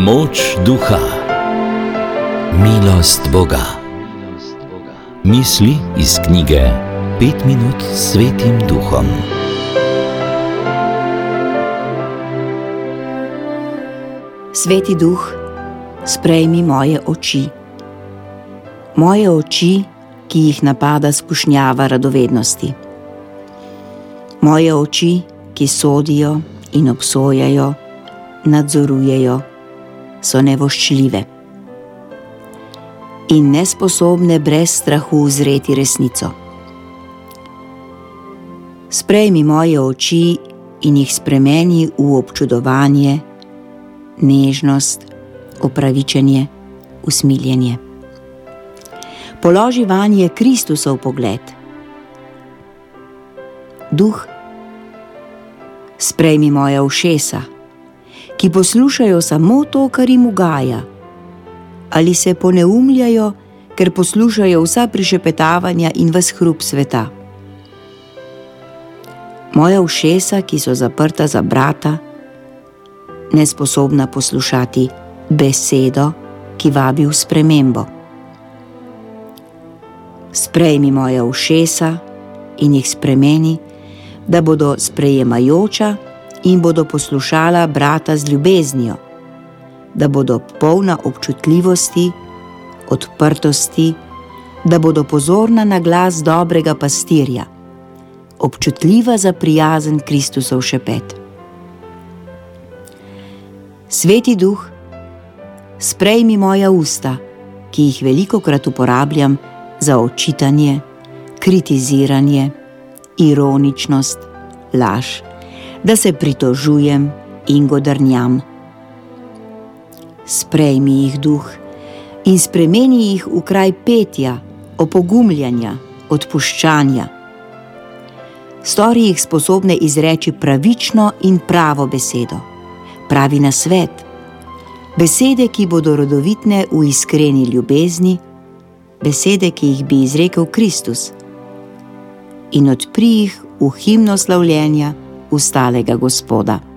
Moč duha, milost Boga. Misli iz knjige 5 minut s Svetim Duhom. Sveti Duh, sprejmi moje oči. Moje oči, ki jih napada skušnjava radovednosti. Moje oči, ki sodijo in obsojajo, nadzorujejo, so nevoščljive in nesposobne brez strahu uzreti resnico. Sprejmi moje oči in jih spremeni v občudovanje, nežnost, opravičenje, usmiljenje. Položi vanje Kristusov pogled. Duh, sprejmi moja ušesa, ki poslušajo samo to, kar jim ugaja, ali se poneumljajo, ker poslušajo vsa prišepetavanja in ves hrup sveta. Moja ušesa, ki so zaprta za brata, nesposobna poslušati besedo, ki vabi v spremembo. Sprejmi moja ušesa in jih spremeni, da bodo sprejemajoča in bodo poslušala brata z ljubeznijo, da bodo polna občutljivosti, odprtosti, da bodo pozorna na glas dobrega pastirja, občutljiva za prijazen Kristusov šepet. Sveti Duh, sprejmi moja usta, ki jih velikokrat uporabljam za očitanje, kritiziranje, ironičnost, laž, da se pritožujem in godrnjam. Sprejmi jih, Duh, in spremeni jih v kraj petja, opogumljanja, odpuščanja. Stori jih sposobne izreči pravično in pravo besedo, pravi nasvet, besede, ki bodo rodovitne v iskreni ljubezni, besede, ki jih bi izrekel Kristus, in odpri jih v himno slavljenja ustalega Gospoda.